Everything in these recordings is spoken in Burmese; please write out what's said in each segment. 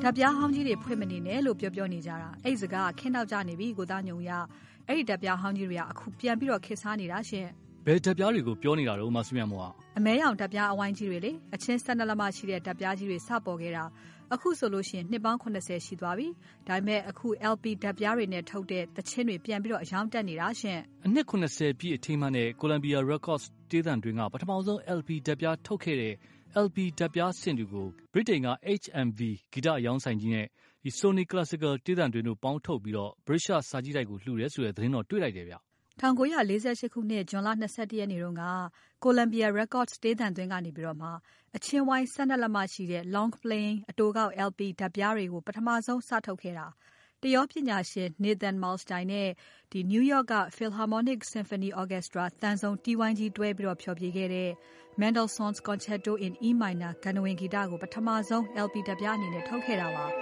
ဓာတ်ပြားဟောင်းကြီးတွေဖွင့်မနေနဲ့လို့ပြောနေကြတာအဲ့စကားခင်းတော့ကြနေပြီကိုသားညုံရအဲ့ဒီဓာတ်ပြားဟောင်းကြီးတွေကအခုပြန်ပြီးတော့ခေတ်စားနေတာရှင်ဘယ်ဓာတ်ပြားတွေကိုပြောနေတာတော့မဆုမြတ်မောအမဲရောင်ဓာတ်ပြားအဝိုင်းကြီးတွေလေအချင်း12လက်မရှိတဲ့ဓာတ်ပြားကြီးတွေစပေါ်ခဲ့တာအခုဆိုလို့ရှိရင်နှစ်ပေါင်း80ရှိသွားပြီဒါပေမဲ့အခု LP ဓာတ်ပြားတွေနဲ့ထုတ်တဲ့သချင်းတွေပြန်ပြီးတော့အယောင်တက်နေတာရှင်အနှစ်80ပြည့်အထိမ်းအမှတ်နဲ့ Columbia Records တေးသံတွင်ကပထမဆုံး LP ဓာတ်ပြားထုတ်ခဲ့တဲ့ LP ဓာတ်ပြားစင်တွေကိုဗြိတိန်က HMV ဂီတအယောင်ဆိုင်ကြီးနဲ့ဒီ Sony Classical တေးသံတွင်တို့ပေါင်းထုတ်ပြီးတော့ British စာကြည့်တိုက်ကိုလှူတယ်ဆိုတဲ့သတင်းတော့တွေ့လိုက်တယ်ဗျ 1948ခုနှစ်ဇွန်လ21ရက်နေ့တုန်းက Columbia Records တေးသံသွင်းကနေပြီးတော့မှအချင်းဝိုင်း12လက်မရှိတဲ့ long playing အတိုကောက် LP ဓာတ်ပြားတွေကိုပထမဆုံးစထုတ်ခဲ့တာတရောပညာရှင် Nathan Milstein နဲ့ဒီ New York က Philharmonic Symphony Orchestra သံစုံတီးဝိုင်းကြီးတွဲပြီးတော့ဖျော်ဖြေခဲ့တဲ့ Mendelssohn's Concerto in E minor ဂန္ဓဝင်ဂီတကိုပထမဆုံး LP ဓာတ်ပြားအနေနဲ့ထုတ်ခဲ့တာပါ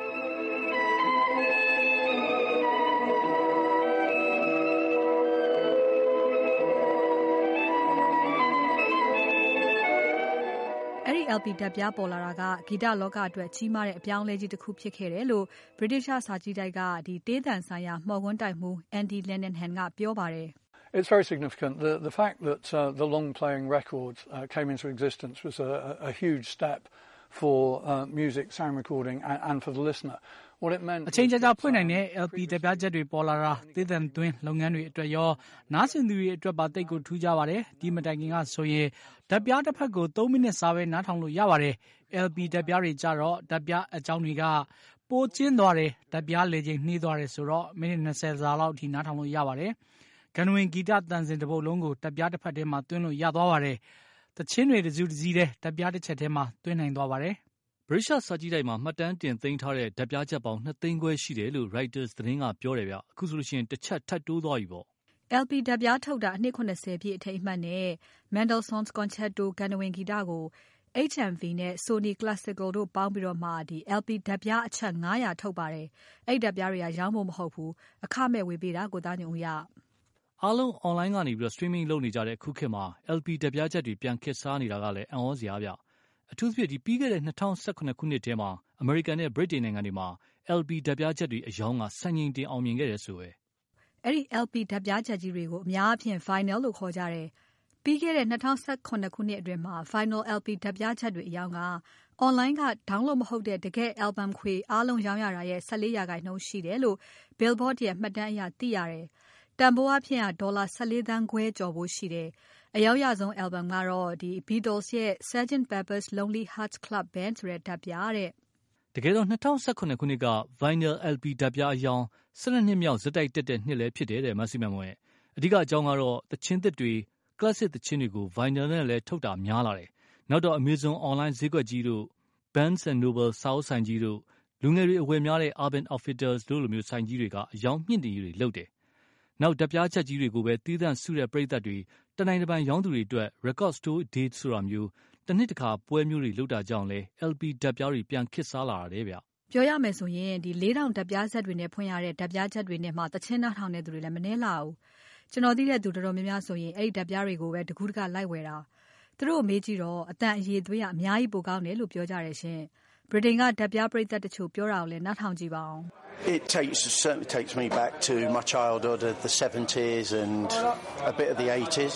LP ဓာတ်ပြားပေါ်လာတာကဂီတလောကအတွက်ကြီးမားတဲ့အပြောင်းအလဲကြီးတစ်ခုဖြစ်ခဲ့တယ်လို့ British စာကြည့်တိုက်ကဒီတေးသံဆိုင်ရာမှော်ကွန်းတိုက်မှု Andy Lenihan ကပြောပါတယ် It's very significant. The fact that the long-playing records came into existence was a huge step for music, sound recording, and for the listener. What it meant. အချိန်ကြာဖွင့်နိုင်တဲ့ LP ဓာတ်ပြားချက်တွေပေါ်လာတာတေးသံသွင်းလုပ်ငန်းတွေအတွက်ရောနားဆင်သူတွေအတွက်ပါတိတ်ကိုထူးခြားပါတယ်ဒီမတိုင်ခင်ကဆိုရင်ဓာတ်ပြားတစ်ဖက်ကို3မိနစ်စာပဲနားထောင်လို့ရပါတယ် LP ဓာတ်ပြားတွေကြတော့ဓာတ်ပြားအကြောင်းတွေကပိုကျင်းသွားတယ်ဓာတ်ပြားလေချိန်နှီးသွားတယ်ဆိုတော့မိနစ်20စာလောက်အထိနားထောင်လို့ရပါတယ်ဂန္ဓဝင်ဂီတတန်စင်တစ်ပုတ်လုံးကိုဓာတ်ပြားတစ်ဖက်ထဲမှာသွင်းလို့ရသွားပါတယ်တချင်းတွေတစုတစည်းတဲ့ဓာတ်ပြားတစ်ချက်ထဲမှာသွင်းနိုင်သွားပါတယ် British စာကြည့်တိုက်မှာမှတ်တမ်းတင်သိမ်းထားတဲ့ဓာတ်ပြားချက်ပေါင်း2သိန်းခွဲရှိတယ်လို့ Reuters သတင်းကပြောတယ်ဗျအခုဆိုလို့ရှိရင်တစ်ချက်ထပ်တိုးသွားပြီပေါ့ LP ဓာတ်ပြားထုတ်တာအနှစ်80ပြည့်အထိမ်းအမှတ်နဲ့ Mendelssohn's Concerto ဂန္ဓဝင်ဂီတကို HMV နဲ့ Sony Classical တို့ပေါင်းပြီးတော့မှဒီ LP ဓာတ်ပြားအချက်900ထုတ်ပါတယ်အဲ့ဓာတ်ပြားတွေကရောင်းဖို့မဟုတ်ဘူးအခမဲ့ဝေပေးတာကိုသားညုံဦးရအားလုံး online ကနေပြီးတော့ streaming လုပ်နေကြတဲ့အခုခေတ်မှာ LP ဓာတ်ပြားချက်တွေပြန်ခေတ်စားနေတာကလည်းအံ့ဩစရာဗျအထူးသဖြင့်ဒီပြီးခဲ့တဲ့2018ခုနှစ်ထဲမှာအမေရိကန်နဲ့ဗြိတိန်နိုင်ငံတွေမှာ LP ဓာတ်ပြားချက်တွေအယောင်းကစံချိန်တင်အောင်မြင်ခဲ့တယ်ဆိုပဲအဲ့ဒီ LP ဓာတ်ပြားချက်ကြီးတွေကိုအများအပြား vinyl လို့ခေါ်ကြတယ်ပြီးခဲ့တဲ့2018ခုနှစ်အတွင်းမှာ vinyl LP ဓာတ်ပြားချက်တွေအယောင်းက online က download မဟုတ်တဲ့တကယ် album ခွေအားလုံးရောင်းရတာရဲ့14%ရှိတယ်လို့ Billboard ရဲ့မှတ်တမ်းအရသိရတယ်တန်ဖိုးအဖြစ်ဒေါ်လာ14သန်းခွဲကျော်ဖို့ရှိတယ်အရောက်ရဆုံး album ကတော့ဒီ Beatles ရဲ့ Sgt. Pepper's Lonely Hearts Club Band ဆိုတဲ့ဓာတ်ပြားတဲ့တကယ်တော့2018ခုနှစ်က Vinyl LP ဓာတ်ပြားအယောင်12နှစ်မြောက်ဇက်တိုက်တက်တဲ့နှစ်လည်းဖြစ်တယ်တဲ့မဆီမန်မွဲအဓိကအကြောင်းကတော့သချင်းသစ်တွေ classic သချင်းတွေကို Vinyl နဲ့လည်းထုတ်တာများလာတယ်နောက်တော့ Amazon online ဈေးကွက်ကြီးတို့ Barnes & Noble စာအုပ်ဆိုင်ကြီးတို့လူငယ်တွေအဝယ်များတဲ့ Urban Outfitters တို့လိုမျိုးဆိုင်ကြီးတွေကအယောင်မြင့်တင်ရေးတွေလုပ်တယ်နောက်ဓာတ်ပြားချက်ကြီးတွေကိုပဲတီးသန့်စုတဲ့ပရိသတ်တွေတနိုင်တပိုင်ရောင်းသူတွေအတွက် record store date ဆိုတာမျိုးတစ်နှစ်တစ်ခါပွဲမျိုးတွေလုပ်တာကြောင့်လဲ LP ဓာတ်ပြားတွေပြန်ခေတ်စားလာတယ်ဗျပြောရမယ်ဆိုရင်ဒီ4000ဓာတ်ပြားဆက်တွေနဲ့ဖွင့်ရတဲ့ဓာတ်ပြားချက်တွေနဲ့မှတချင်းနှောင်းတဲ့သူတွေလည်းမနှဲလာဘူးကျွန်တော်သိတဲ့သူတော်တော်များများဆိုရင်အဲ့ဒီဓာတ်ပြားတွေကိုပဲတကူးတကလိုက်ဝယ်တာသူတို့မေးကြည့်တော့အတန်အရေးသွေးကအများကြီးပိုကောင်းတယ်လို့ပြောကြတယ်ရှင်ဗြိတိန်ကဓာတ်ပြားပရိသတ်တချို့ပြောတာကိုလည်းနားထောင်ကြည့်ပါအောင် It certainly takes me back to my childhood of the 70s and a bit of the 80s.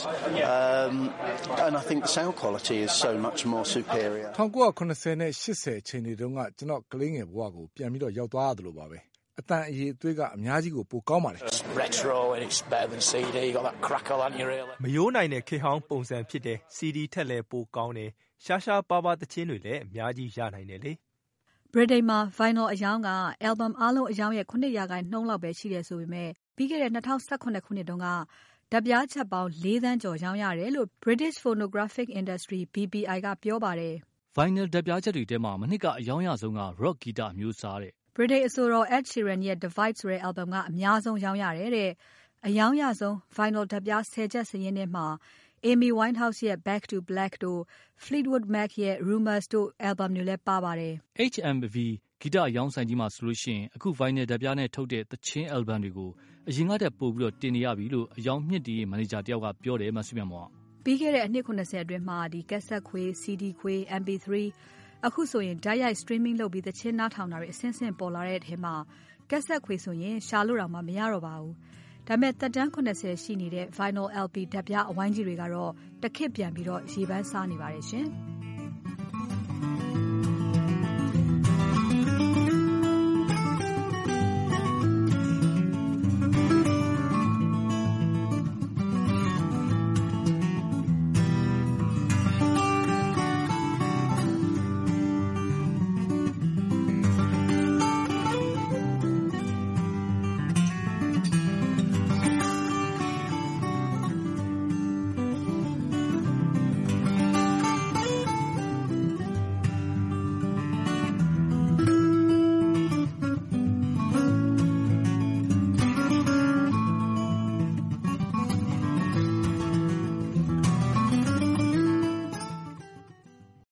And I think the sound quality is so much more superior. 1990နဲ့80အချိန်တွေတုန်းကကျွန်တော်ကလေးငယ်ဘဝကိုပြန်ပြီးတော့ရောက်သွားရတယ်လို့ပါပဲအတန်အရေးအသွေးကအများကြီးကိုပိုကောင်းပါတယ် Retro and it's better than CD. You got that crackle on you really. မယိုးနိုင်တဲ့ခေတ်ဟောင်းပုံစံဖြစ်တဲ့ CD ထက်လည်းပိုကောင်းတယ်ရှားရှားပါးပါးသချင်းတွေလည်းအများကြီးရနိုင်တယ်လေဗြိတိန်မှာ vinyl အယောင်းက album အားလုံးအယောင်းရဲ့9%လောက်ပဲရှိတယ်ဆိုပေမဲ့ပြီးခဲ့တဲ့2018ခုနှစ်တုန်းကဓာတ်ပြားချက်ပေါင်း4သန်းကျော်ရောင်းရတယ်လို့ British Phonographic Industry BPI ကပြောပါတယ် Vinyl ဓာတ်ပြားချက်တွေထဲမှာမနှစ်ကအယောင်းရဆုံးက rock ဂီတမျိုးစားတဲ့ British အဆိုတော် Ed Sheeran ရဲ့ Divide ဆိုတဲ့ album ကအများဆုံးရောင်းရတယ်တဲ့အယောင်းရဆုံး vinyl ဓာတ်ပြား10ချက်စာရင်းထဲမှာAmy Winehouse ရဲ့ Back to Black တို့ Fleetwood Mac ရဲ့ Rumours တို့ album တွေလည်းပါပါတယ် HMV ဂီတအယောင်ဆိုင်ကြီးမှာဆိုလို့ရှိရင်အခု vinyl ဓာတ်ပြားနဲ့ထုတ်တဲ့သချင်း album တွေကိုအရင်ကတည်းကပို့ပြီးတော့တင်နေရပြီလို့အယောင်မြင့်တီးမန်နေဂျာတယောက်ကပြောတယ်မဆုမြတ်မောပြီးခဲ့တဲ့အနှစ်80အတွင်းမှာဒီ cassette ခွေ CD ခွေ MP3 အခုဆိုရင်ဓာတ်ရိုက် streaming လုပ်ပြီးသချင်းနားထောင်တာတွေအဆင့်ဆင့်ပေါ်လာတဲ့ထဲမှာကက်ဆက်ခွေဆိုရင်ရှာလို့တောင်မှမရတော့ပါဘူး။ဒါပေမဲ့သက်တမ်း80ရှိနေတဲ့ vinyl LP ဓာတ်ပြားအဝိုင်းကြီးတွေကတော့တခစ်ပြန်ပြီးရေပန်းစားနေပါတယ်ရှင်။